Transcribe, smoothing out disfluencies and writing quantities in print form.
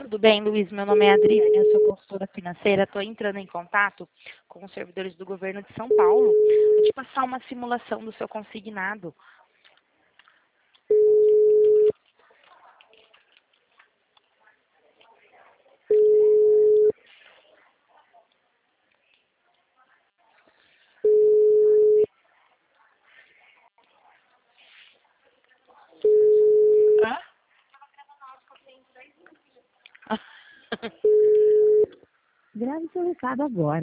Tudo bem, Luiz? Meu nome é Adriane, eu sou consultora financeira. Estou entrando em contato com os servidores do governo de São Paulo. Vou te passar uma simulação do seu consignado. Hã? Grave seu recado agora.